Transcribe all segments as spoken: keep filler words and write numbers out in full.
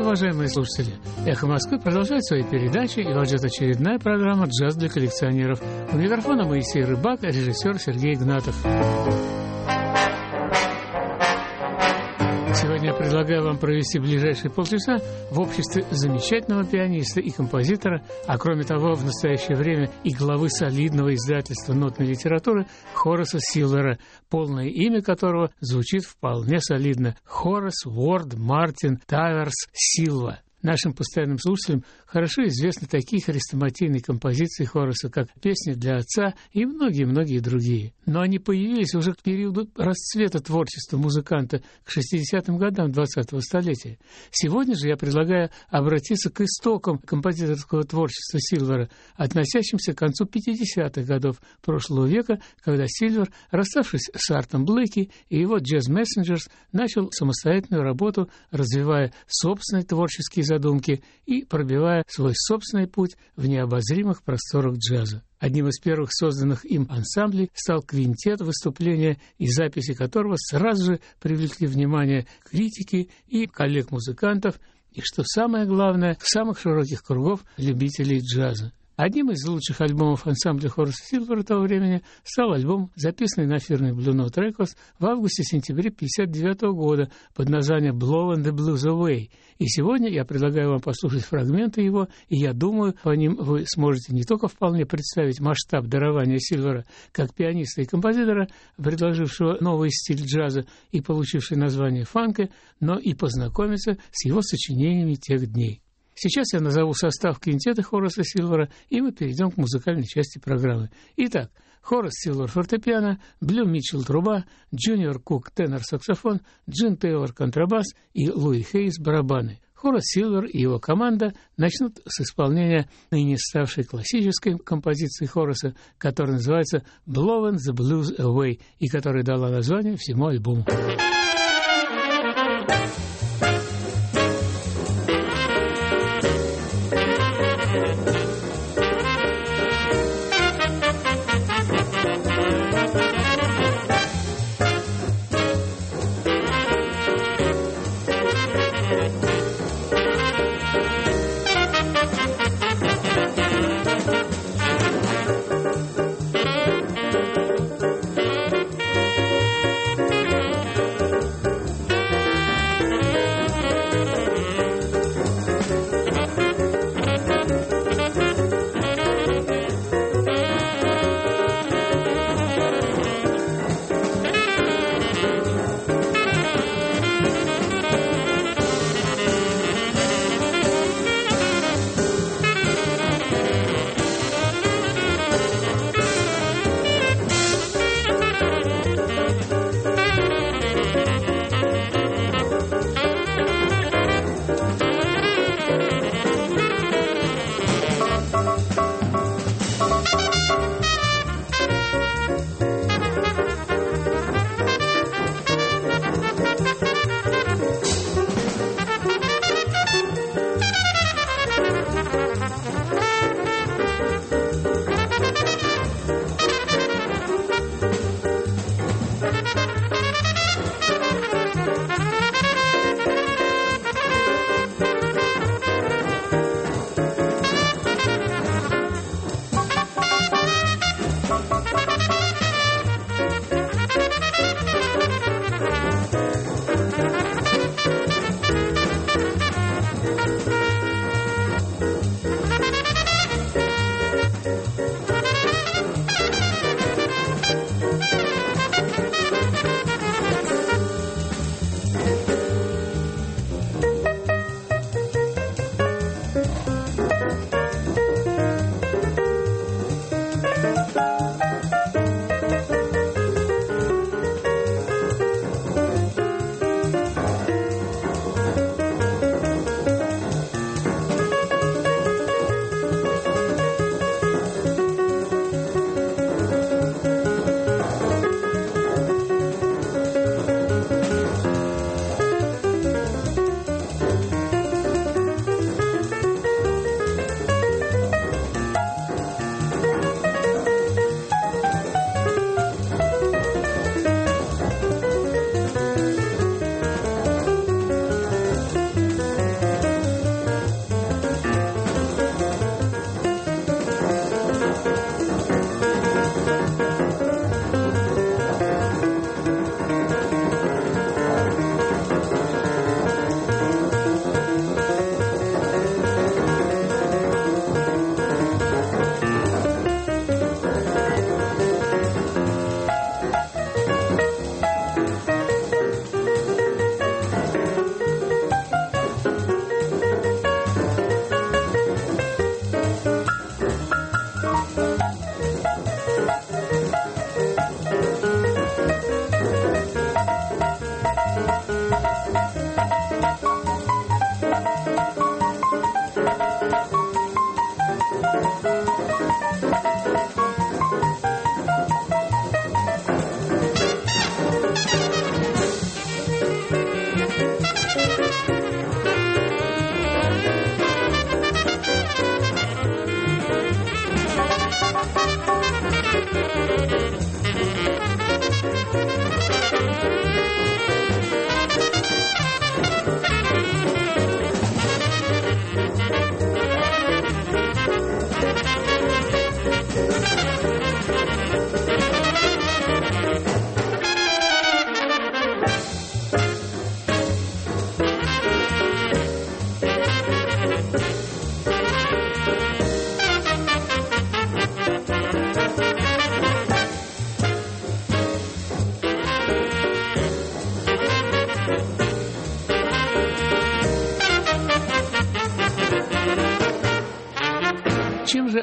уважаемые слушатели! «Эхо Москвы» продолжает свои передачи, и вот идет очередная программа «Джаз для коллекционеров». У микрофона Моисей Рыбак, режиссер Сергей Игнатов. Сегодня я предлагаю вам провести ближайшие полчаса в обществе замечательного пианиста и композитора, а кроме того, в настоящее время и главы солидного издательства нотной литературы Хораса Силвера, полное имя которого звучит вполне солидно – Хорас Уорд Мартин Таверс Силва. Нашим постоянным слушателям хорошо известны такие хрестоматийные композиции Хораса, как «Песни для отца» и многие-многие другие. Но они появились уже к периоду расцвета творчества музыканта, к шестидесятым годам двадцатого столетия. Сегодня же я предлагаю обратиться к истокам композиторского творчества Силвера, относящимся к концу пятидесятых годов прошлого века, когда Силвер, расставшись с Артом Блэки и его Jazz Messengers, начал самостоятельную работу, развивая собственные творческие задумки и пробивая свой собственный путь в необозримых просторах джаза. Одним из первых созданных им ансамблей стал квинтет, выступления и записи которого сразу же привлекли внимание критики и коллег-музыкантов, и, что самое главное, самых широких кругов любителей джаза. Одним из лучших альбомов ансамбля Хораса Силвера того времени стал альбом, записанный на фирме Blue Note Records в августе-сентябре тысяча девятьсот пятьдесят девятого года под названием «Blowin' the Blues Away». И сегодня я предлагаю вам послушать фрагменты его, и я думаю, по ним вы сможете не только вполне представить масштаб дарования Силвера как пианиста и композитора, предложившего новый стиль джаза и получивший название фанка, но и познакомиться с его сочинениями тех дней. Сейчас я назову состав квинтета Хораса Силвера, и мы перейдем к музыкальной части программы. Итак, Хорас Силвер фортепиано, Блю Митчелл труба, Джуниор Кук тенор-саксофон, Джин Тейлор контрабас и Луи Хейс барабаны. Хорас Силвер и его команда начнут с исполнения ныне ставшей классической композиции Хораса, которая называется «Blowin' the Blues Away» и которая дала название всему альбому.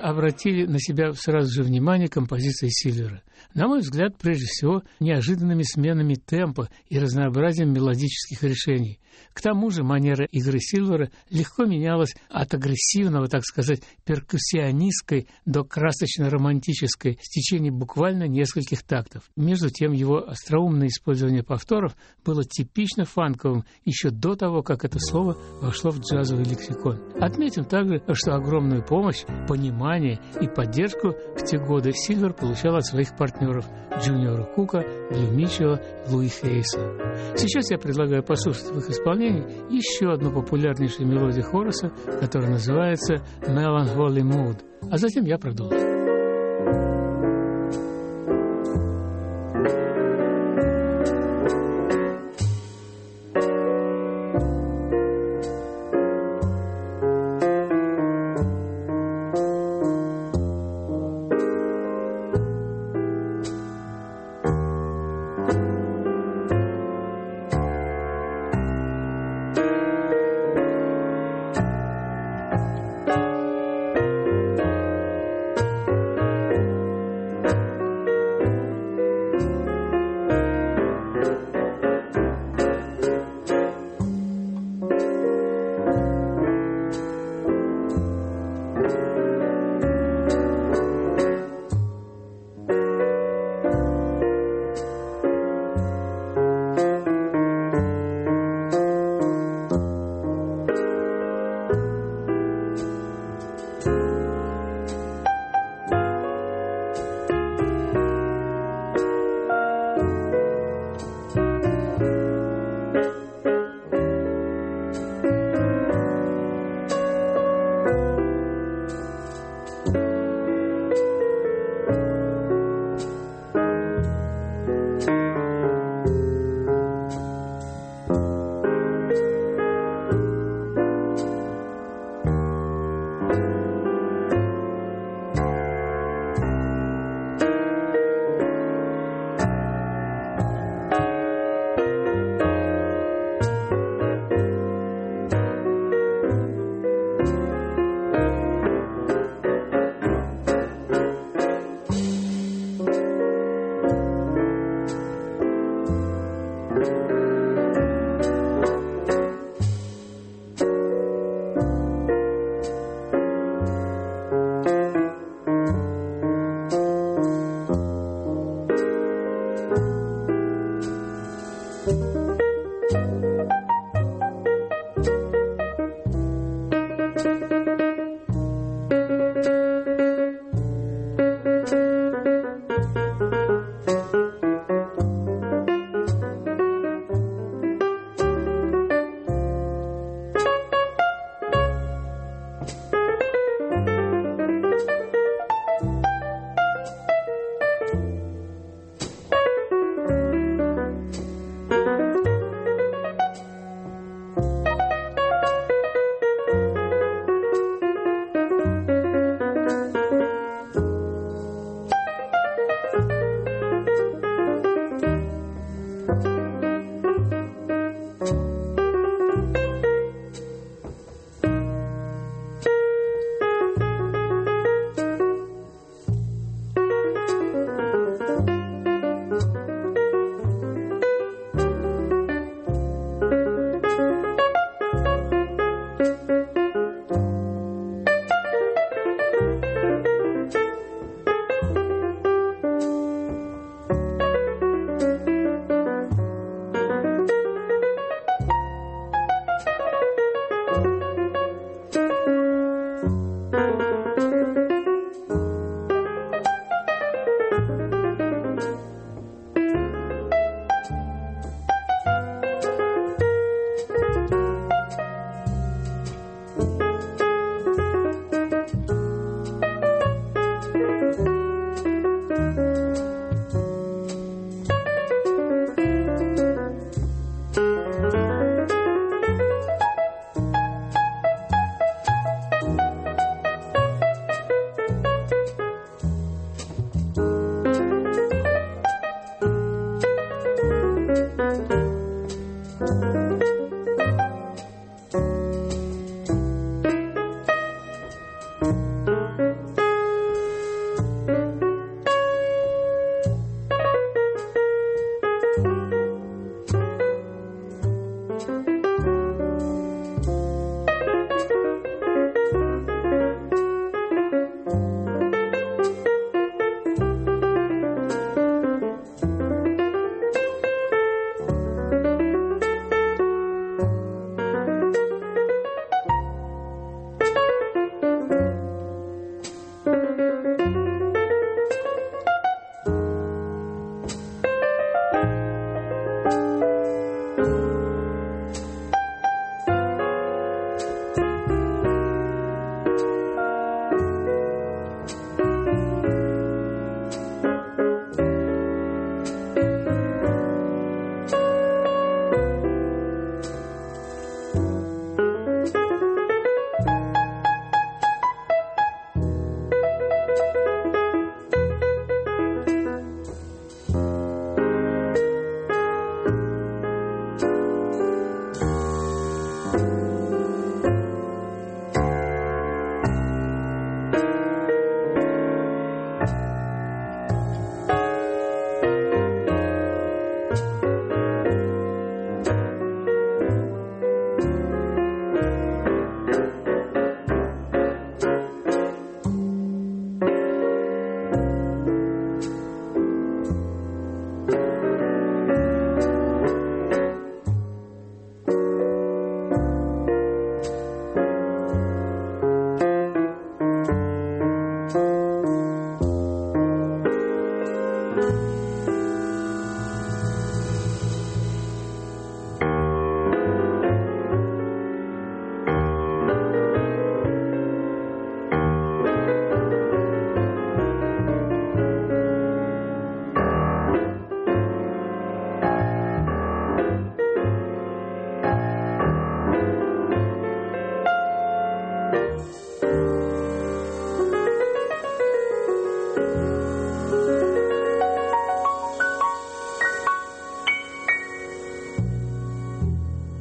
обратили на себя сразу же внимание композиции Сильвера. На мой взгляд, прежде всего, неожиданными сменами темпа и разнообразием мелодических решений. К тому же манера игры Сильвера легко менялась от агрессивного, так сказать, перкуссионистской до красочно-романтической в течение буквально нескольких тактов. Между тем, его остроумное использование повторов было типично фанковым еще до того, как это слово вошло в джазовый лексикон. Отметим также, что огромную помощь, понимание и поддержку в те годы Сильвер получал от своих партнеров Джуниора Кука, Блю Митчелла, Луи Хейса. Сейчас я предлагаю послушать в их исполнении еще одну популярнейшую мелодию Хорреса, которая называется «Melancholy Mood», а затем я продолжу.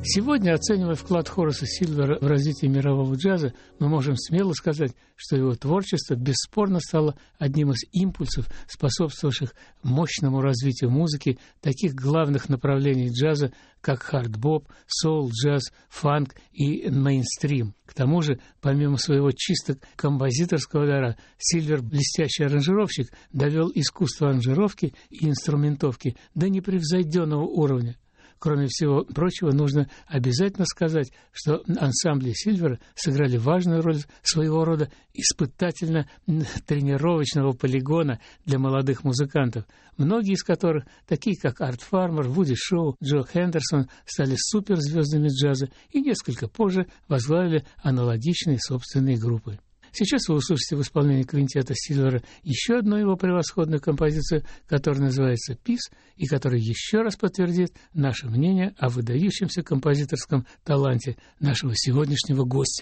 Сегодня, оценивая вклад Хораса Сильвера в развитие мирового джаза, мы можем смело сказать, что его творчество бесспорно стало одним из импульсов, способствовавших мощному развитию музыки таких главных направлений джаза, как хард-боп, соул, джаз, фанк и мейнстрим. К тому же, помимо своего чисто композиторского дара, Сильвер, блестящий аранжировщик, довел искусство аранжировки и инструментовки до непревзойденного уровня. Кроме всего прочего, нужно обязательно сказать, что ансамбли Сильвера сыграли важную роль своего рода испытательно-тренировочного полигона для молодых музыкантов, многие из которых, такие как Арт Фармер, Вуди Шоу, Джо Хендерсон, стали суперзвездами джаза и несколько позже возглавили аналогичные собственные группы. Сейчас вы услышите в исполнении квинтета Сильвера еще одну его превосходную композицию, которая называется «Peace», и которая еще раз подтвердит наше мнение о выдающемся композиторском таланте нашего сегодняшнего гостя.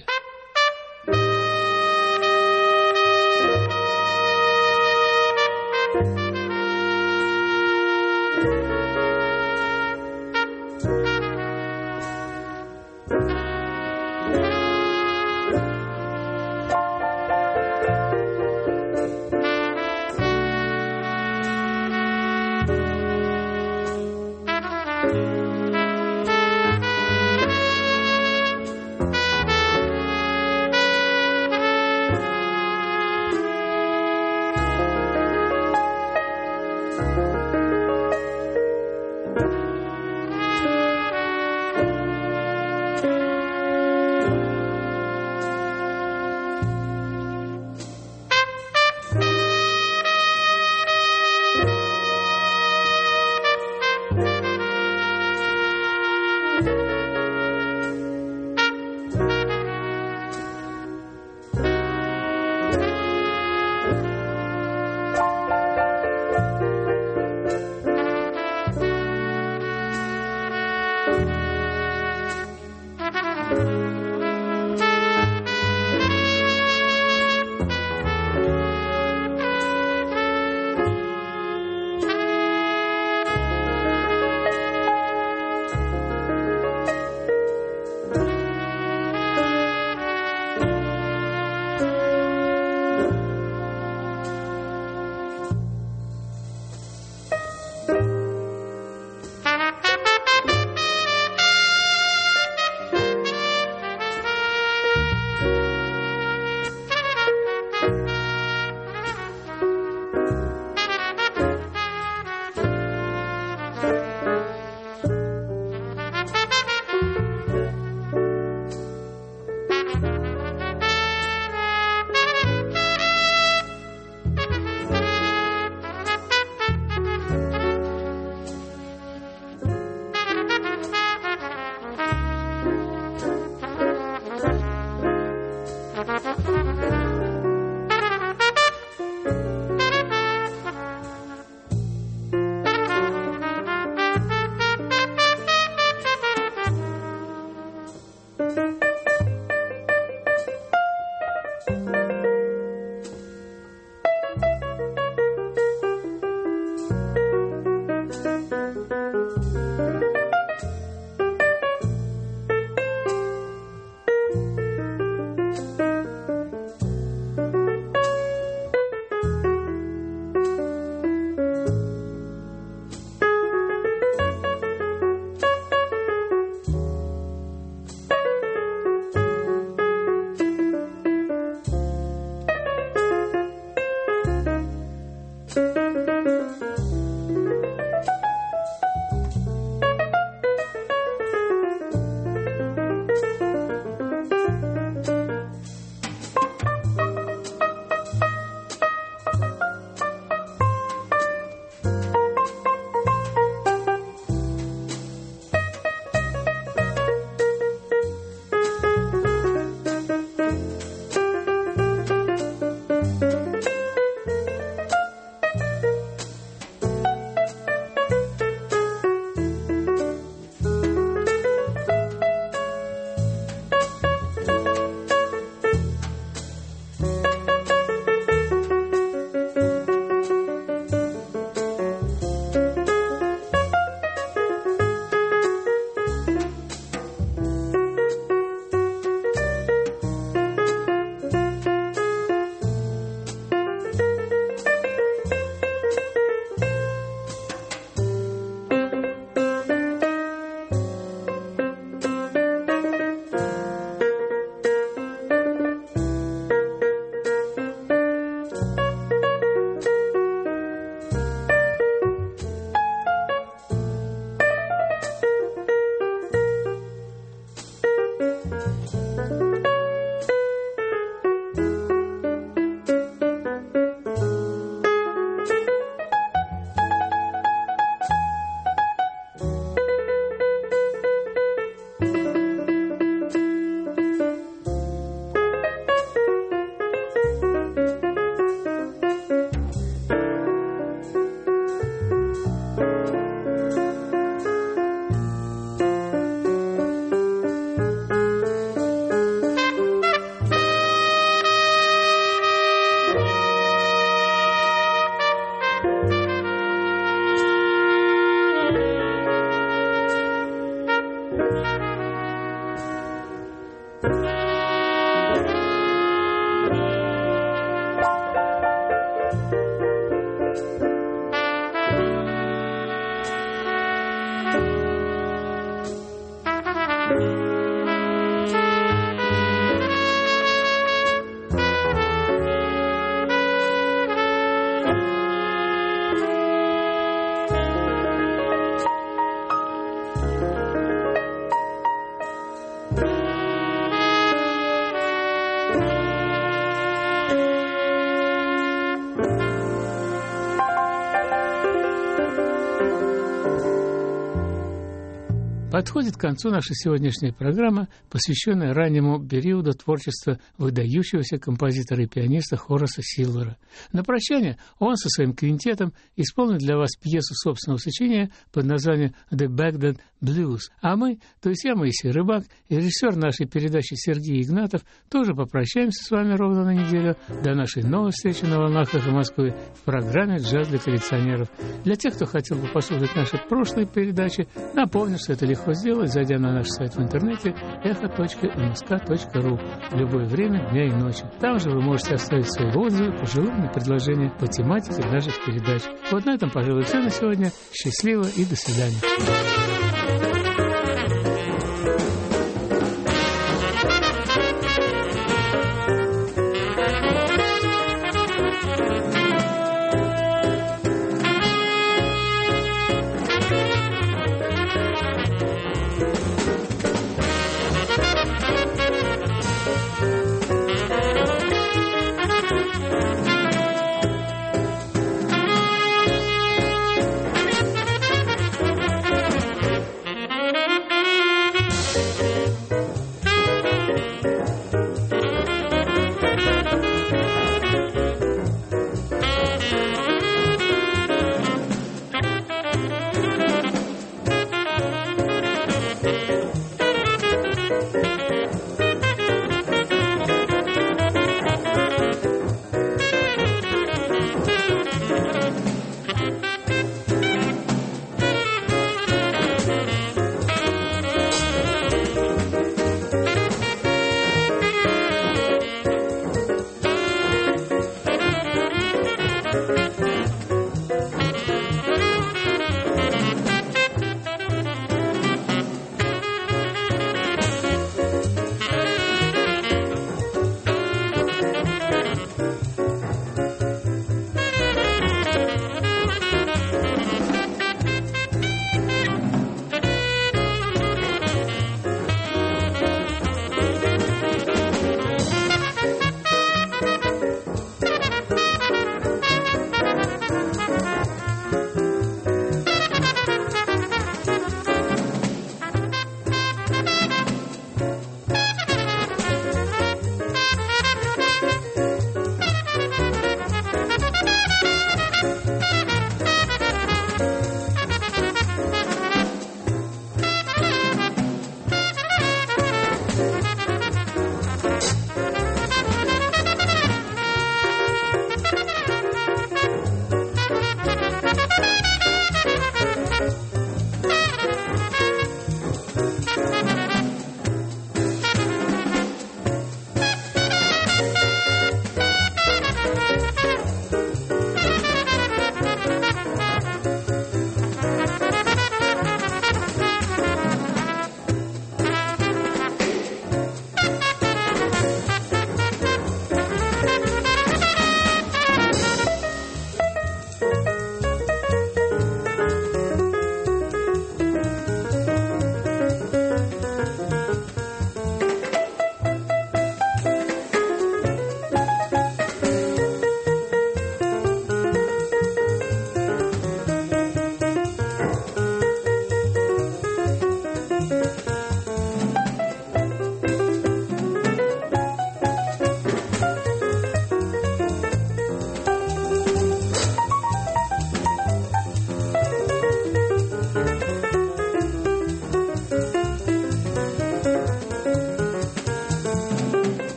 Подходит к концу наша сегодняшняя программа, посвященная раннему периоду творчества выдающегося композитора и пианиста Хораса Силвера. На прощание он со своим квинтетом исполнит для вас пьесу собственного сочинения под названием «The Baghdad Blues». А мы, то есть я, Моисей Рыбак, и режиссер нашей передачи Сергей Игнатов, тоже попрощаемся с вами ровно на неделю до нашей новой встречи на волнах эхо Москвы в программе «Джаз для коллекционеров». Для тех, кто хотел бы послушать наши прошлые передачи, напомню, что это легко сделать, зайдя на наш сайт в интернете эхо точка эм эс ка точка ру в любое время дня и ночи. Там же вы можете оставить свои отзывы, пожелания, предложения по тематике наших передач. Вот на этом, пожалуй, все на сегодня. Счастливо и до свидания.